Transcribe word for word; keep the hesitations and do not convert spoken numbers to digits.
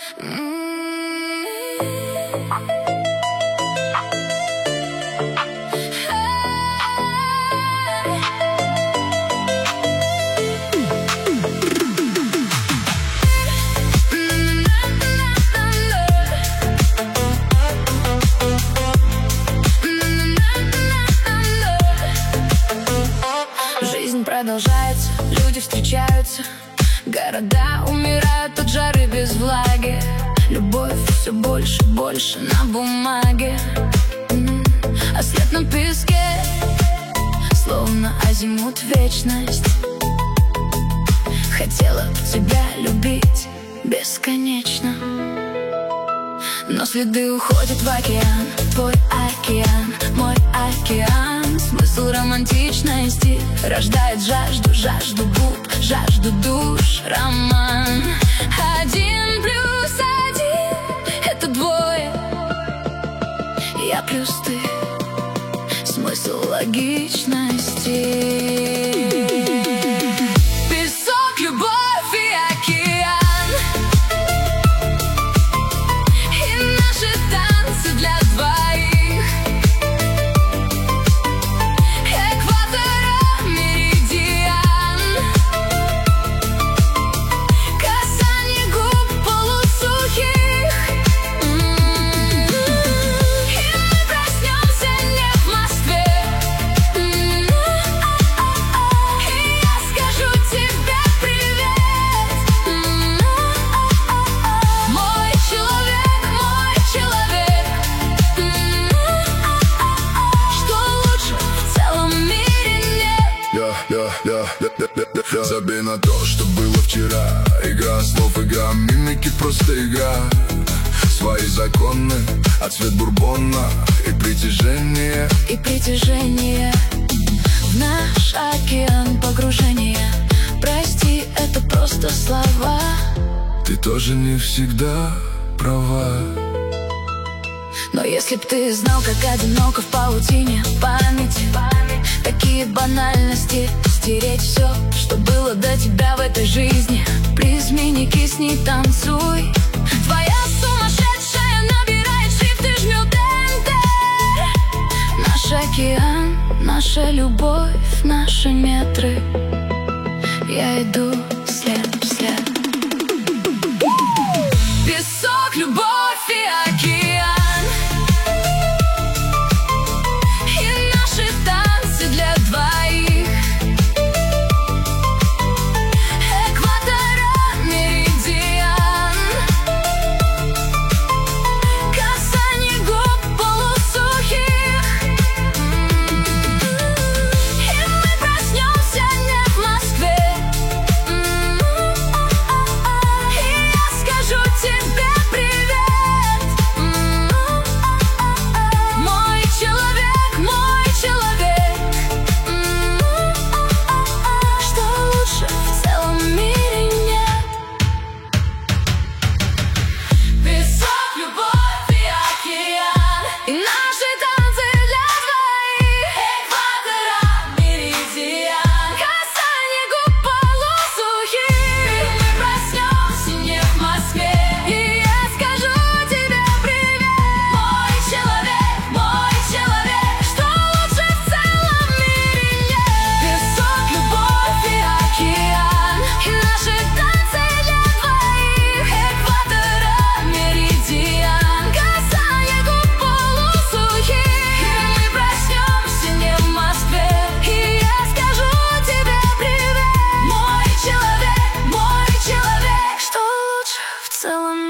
Жизнь продолжается, люди встречаются, города умирают от жары без влаги. Любовь все больше, больше на бумаге, а след на песке, словно азимут вечность. Хотела б тебя любить бесконечно, но следы уходят в океан. Твой океан, мой океан. Смысл романтичности рождает жажду, жажду губ, жажду душ. Роман один плюс один — это двое. Я плюс ты, смысл логичности. Песок, любовь и океан, и наши танцы для двоих. Экватора, меридиан, касание губ полусухих. И мы проснемся не в Москве. И я скажу тебе привет. Мой человек, мой человек. Что лучше в целом мире нет. Я, я, я, я, я, я, я. Забей на то, что было вчера. Игра слов, игра мимики, просто игра. Свои законы, а цвет бурбона и притяжение. И притяжение в наш океан погружения. Прости, это просто слова. Ты тоже не всегда права. Но если б ты знал, как одиноко в паутине памяти, такие банальности стереть все, что было до тебя в этой жизни. Призми, не кисни, танцуй. Твоя сумасшедшая набирает шрифт и жмет Enter. Наш океан, наша любовь, наши метры. Я иду след в след. Песок, любовь и океан, и наши танцы для двоих. Экватора, меридиан, касание губ полусухих. И мы проснемся не в Москве. И я скажу тебе привет. Мой человек, мой человек. Что лучше в целом мире нет. Песок, любовь и океан, и наши танцы для двоих. Экватора, меридиан, касание губ полусухих. И мы проснемся не в Москве. И я скажу тебе привет. Мой человек, мой человек. Что лучше в целом мире нет. Песок, любовь и океан, и наши танцы для двоих. Экватора, меридиан, касание губ полусухих. И мы проснемся не в Москве. И я скажу тебе привет. Мой человек, мой человек. Что лучше в целом